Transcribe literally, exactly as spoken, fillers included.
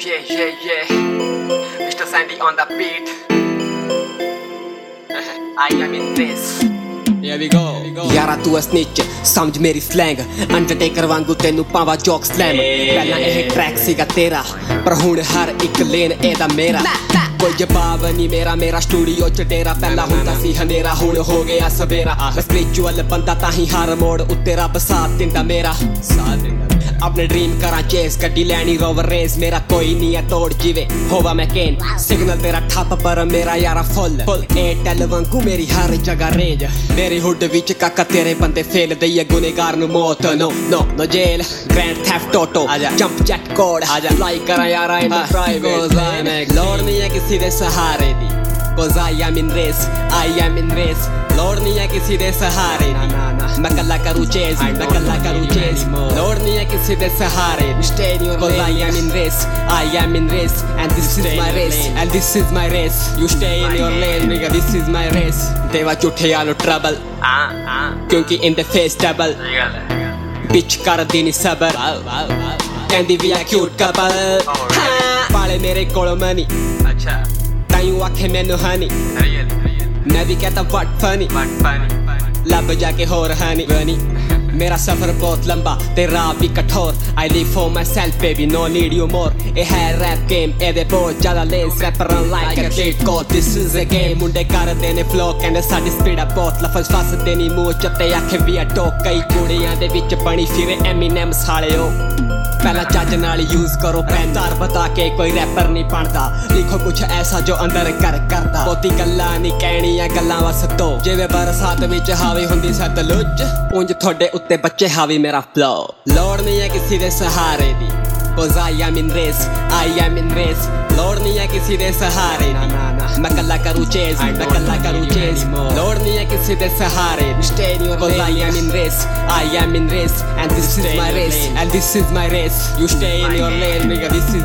Yeah, yeah, yeah. Mister Sandy on the beat. I am in this. Here we go. यारा तू है snitch समझ मेरी slang Undertaker वांगू तेनू पावा जॉक स्लैम पहला यह ट्रैक सीगा तेरा पर हुण हर एक लेन एदा मेरा कोई जवाब नहीं मेरा मेरा स्टूडियो च डेरा पहला हुंदा सी हनेरा हुण हो गया सवेरा मैं स्पिरिचुअल बंदा ताही हर मोड़ उत्ते रब साथ दिंदा मेरा साथ दिंदा अपने ड्रीम करा चेस गड्डी लैनी रोवर रेस मेरा कोई नहीं है तोड़ जीवे होवा मैं केन सिग्नल तेरा ठप पर मेरा यारा फुल फुल एयरटेल वांगू मेरी हर जगह रेंज मेरी हुड विच काका तेरे बंदे फेल दईए गुनेगार नु मौत no no no jail Grand Theft Auto jump jet code fly करा यारा इन प्राइवेट लोड़ नहीं है किसी दे सहारे दी Cause I am in race, I am in race लोड़ नहीं है किसी दे सहारे दी मैं कल्ला करूँ चेस मैं कल्ला करूँ चेस लोड़ नहीं है किसी दे सहारे Stay in your lane Cause I am in race, I am in race And this is my race, and this is my race You stay in your lane nigga, this is my race देवा झूठे आलो trouble क्योंकि in the face double Bitch कर देनी सबर कहंदी भी आ cute couple पाले मेरे कोलों मनी अच्छा ताईं आखे मैनू हनी मैं भी कहता वट फनी लब जाके होर हनी बनी मेरा सफर बहुत लंबा ते राह भी कठोर I live for myself baby no need you more ए है rap game एदे बहुत ज्यादा less rapper like a cheat code This is a game मुंडे कर देने flow कहने साडी स्पीड आ बहुत लफज फस देनी मुंह च ते आखे भी आ टोक कई कुड़ियां दे विच बनी फिरे Eminem सालियो पहला चज नाल यूज करो पैंतार बता के कोई रैपर नहीं बनदा लिखो कुछ ऐसा जो अंदर कर करदा बहुती गल्लां नहीं कहणियां गल्लां बस दो जिवें बरसात विच हावी हुंदी सतलुज उंज थोड़े उत्ते बच्चे हावी मेरा फ्लो लोड़ नहीं है किसी दे सहारे दी Cause I am in race, I am in race लोड़ नहीं है किसी दे सहारे दी मैं कल्ला करूँ चेस मैं कल्ला करूँ चेस लोड़ नहीं है किसी दे सहारे दी Stay in your lane Cause I am in race, I am in race And this is my race, and this is my race You stay in your lane nigga, this is